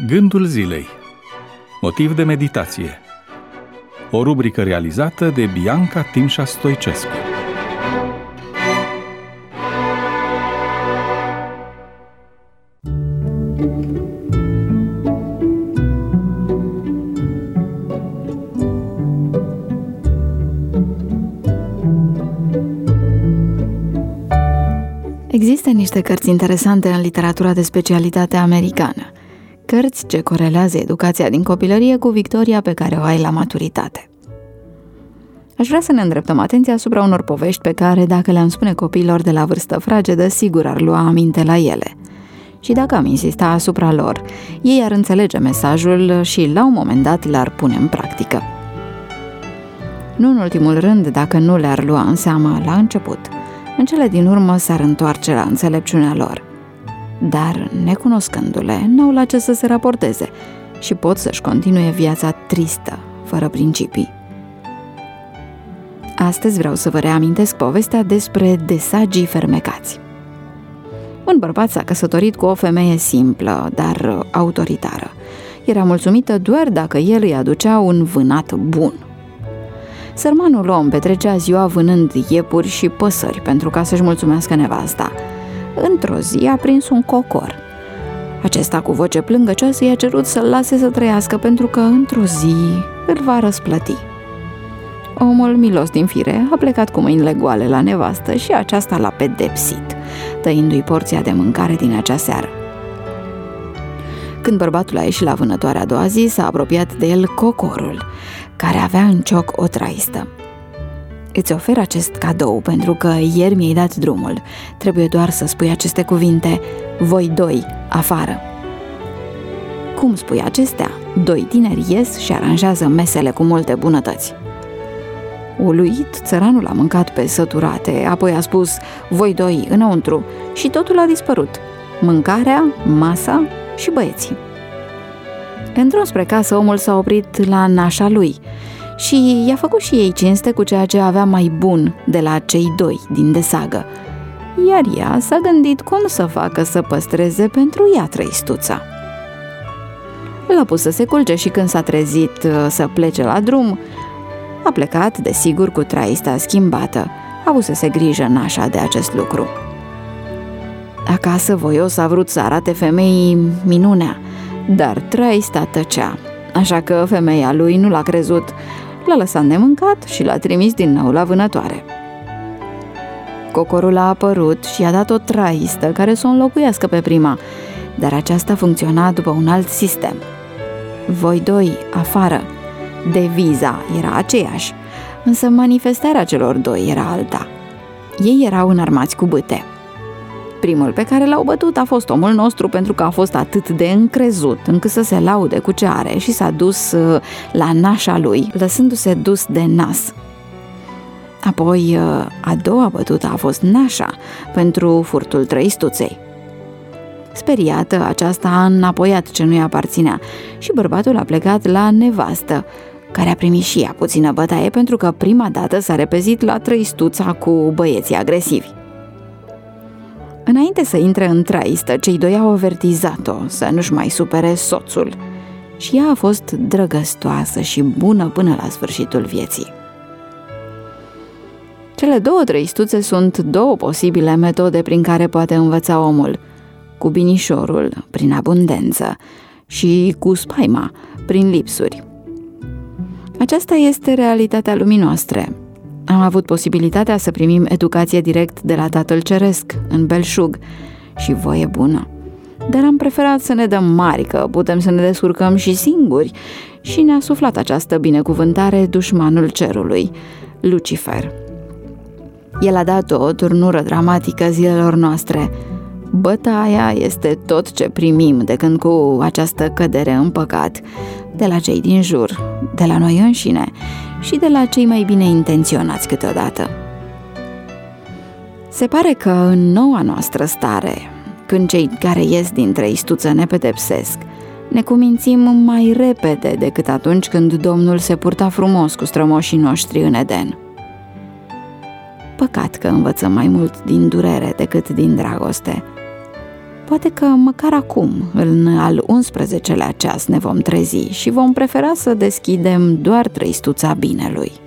Gândul zilei. Motiv de meditație. O rubrică realizată de Bianca Timșa Stoicescu. Există niște cărți interesante în literatura de specialitate americană, cărți ce corelează educația din copilărie cu victoria pe care o ai la maturitate. Aș vrea să ne îndreptăm atenția asupra unor povești pe care, dacă le-am spune copiilor de la vârstă fragedă, sigur ar lua aminte la ele. Și dacă am insista asupra lor, ei ar înțelege mesajul și, la un moment dat, le-ar pune în practică. Nu în ultimul rând, dacă nu le-ar lua în seamă la început, în cele din urmă s-ar întoarce la înțelepciunea lor. Dar, necunoscându-le, n-au la ce să se raporteze și pot să-și continue viața tristă, fără principii. Astăzi vreau să vă reamintesc povestea despre desagii fermecați. Un bărbat s-a căsătorit cu o femeie simplă, dar autoritară. Era mulțumită doar dacă el îi aducea un vânat bun. Sărmanul om petrecea ziua vânând iepuri și păsări pentru ca să-și mulțumească nevasta. Într-o zi a prins un cocor. Acesta, cu voce plângăcioasă, i-a cerut să-l lase să trăiască pentru că într-o zi îl va răsplăti. Omul, milos din fire, a plecat cu mâinile goale la nevastă și aceasta l-a pedepsit, tăindu-i porția de mâncare din acea seară. Când bărbatul a ieșit la vânătoarea a doua zi, s-a apropiat de el cocorul, care avea în cioc o traistă. Îți ofer acest cadou pentru că ieri mi-ai dat drumul. Trebuie doar să spui aceste cuvinte: voi doi, afară. Cum spui acestea? Doi tineri ies și aranjează mesele cu multe bunătăți. Uluit, țăranul a mâncat pe săturate, apoi a spus: voi doi, înăuntru, și totul a dispărut. Mâncarea, masa și băieții. În drum spre casă, omul s-a oprit la nașa lui și i-a făcut și ei cinste cu ceea ce avea mai bun de la cei doi din desagă, iar ea s-a gândit cum să facă să păstreze pentru ea trăistuța. L-a pus să se culce și când s-a trezit să plece la drum, a plecat, desigur, cu traista schimbată. A avut să se grijă nașa de acest lucru. Acasă, voios, a vrut să arate femeii minunea, dar traista tăcea, așa că femeia lui nu l-a crezut, l-a lăsat nemâncat și l-a trimis din nou la vânătoare. Cocorul a apărut și i-a dat o traistă care să o înlocuiască pe prima, dar aceasta funcționa după un alt sistem. Voi doi, afară. Deviza era aceeași, însă manifestarea celor doi era alta. Ei erau înarmați cu bâte. Primul pe care l-au bătut a fost omul nostru pentru că a fost atât de încrezut încât să se laude cu ce are și s-a dus la nașa lui, lăsându-se dus de nas. Apoi, a doua bătută a fost nașa pentru furtul trăistuței. Speriată, aceasta a înapoiat ce nu-i aparținea și bărbatul a plecat la nevastă, care a primit și ea puțină bătaie pentru că prima dată s-a repezit la trăistuța cu băieții agresivi. Înainte să intre în traistă, cei doi au avertizat-o să nu-și mai supere soțul și ea a fost drăgăstoasă și bună până la sfârșitul vieții. Cele două trăistuțe sunt două posibile metode prin care poate învăța omul: cu binișorul, prin abundență, și cu spaima, prin lipsuri. Aceasta este realitatea lumii noastre. Am avut posibilitatea să primim educație direct de la Tatăl Ceresc, în belșug, și voie bună. Dar am preferat să ne dăm mari că putem să ne descurcăm și singuri și ne-a suflat această binecuvântare dușmanul cerului, Lucifer. El a dat o turnură dramatică zilelor noastre. Bătaia este tot ce primim de când cu această cădere în păcat, de la cei din jur, de la noi înșine și de la cei mai bine intenționați câteodată. Se pare că în noua noastră stare, când cei care ies din trăistuță ne pedepsesc, ne cumințim mai repede decât atunci când Domnul se purta frumos cu strămoșii noștri în Eden. Păcat că învățăm mai mult din durere decât din dragoste. poate că măcar acum, în al 11-lea ceas, ne vom trezi și vom prefera să deschidem doar trăistuța binelui.